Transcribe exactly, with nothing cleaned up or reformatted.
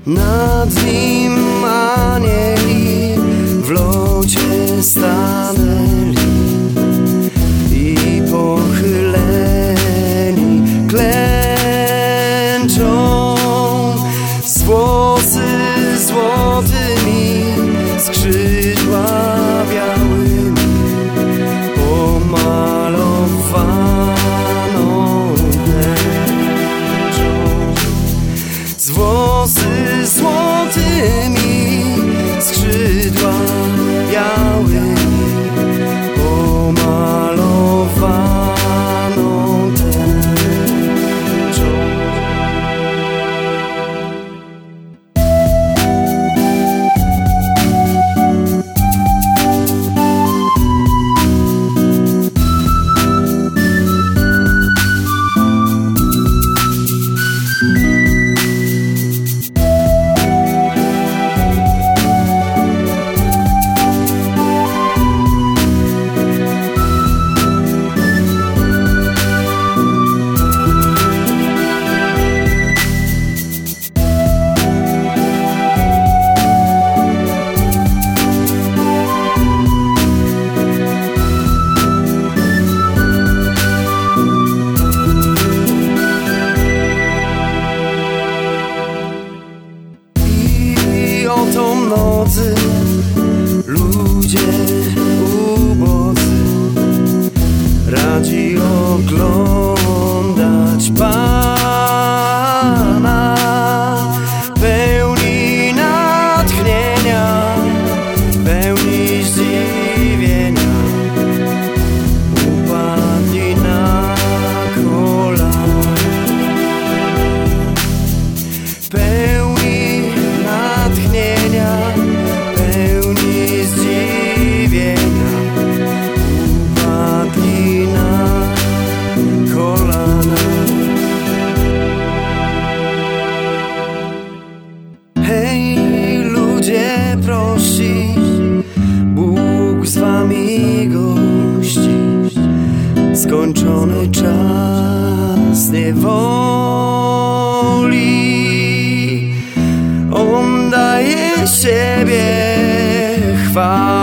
Nad nim anieli w locie stanęli i pochyleni klęczą, z włosy złotymi, skrzydła białymi pomalowaną tęczą. Z włosy złotymi, skrzydła białymi pomalowaną tęczą. Nocy ludzie ubodzy radzi oglądać Pana, pełni natchnienia, pełni zdziwienia, upadli na kolana. Pełni natchnienia, pełni zdziwienia, upadli na kolana. Hej ludzie prości, Bóg z wami gości, skończony czas niewoli. On daje siebie chwałę.